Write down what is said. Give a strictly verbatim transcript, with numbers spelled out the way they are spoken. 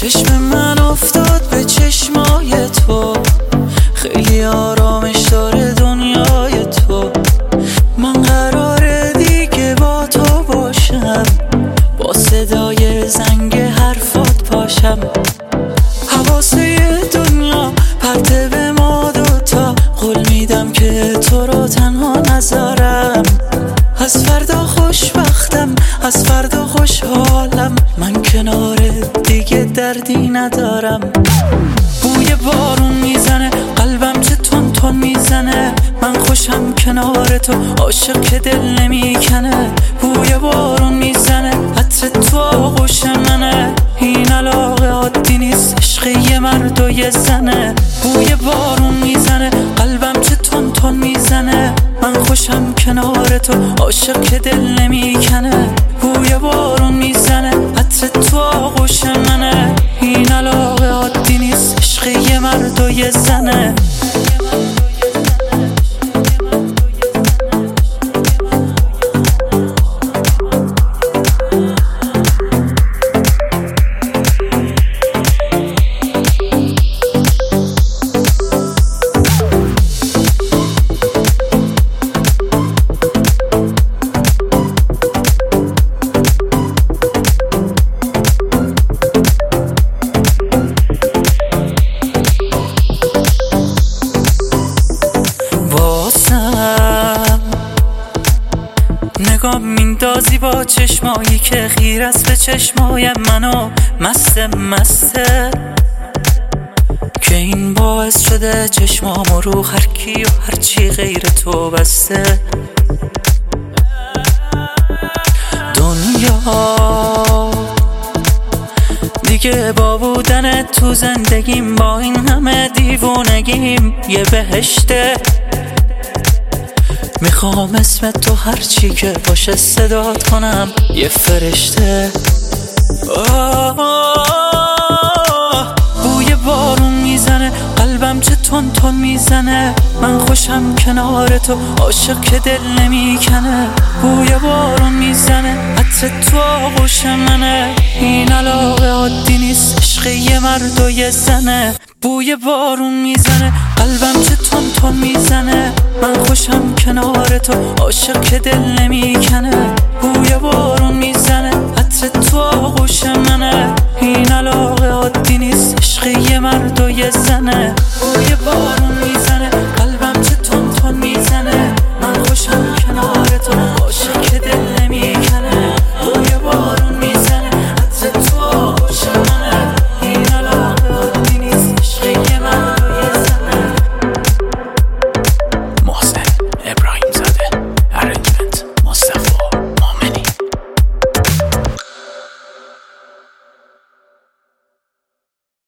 چشم من افتاد به چشمای تو، خیلی آرامش داره دنیای تو. من قراره دیگه با تو باشم، با صدای زنگ حرفات پاشم. حواسه دنیا پرته به ما دوتا، قول میدم که تو رو تنها نذارم. از فردا خوشبختم، از فردا خوشحالم، من کنار دیگه دردی ندارم. بوی بارون میزنه قلبم چه تون تون میزنه، من خوشم کنار تو، عاشق که دل نمیکنه. بوی بارون میزنه عطر تو آغوش منه، این علاقه عادی نیست، عشق یه مرد و یه زنه. بوی بارون میزنه قلبم چه تون تون میزنه، من خوشم کنار تو، عاشق که دل نمیکنه. بوی بارون میزنه عطر تو آغوش منه، این علاقه عادی نیست، عشق یه مرد و یه زنه. نگاه میندازی با چشمایی که خیر است به چشمای منو، مست مسته که این باعث شده چشمامو رو هر کی و هر چی غیر تو بسته. دنیا دیگه با بودن تو زندگیم، با این همه دیوونگیم یه بهشته. میخوام اسم تو هرچی که باشه صدات کنم، یه فرشته. آه آه بوی بارون میزنه قلبم چه تون تون میزنه، من خوشم کنار تو، عاشق که دل نمیکنه. بوی بارون میزنه عطر تو آغوش منه، این علاقه عادی نیست، عشق یه مرد و یه زنه. بوی بارون میزنه قلبم چه تون تون میزنه، من خوشم کنار تو، عاشق که دل نمیکنه. بوی بارون میزنه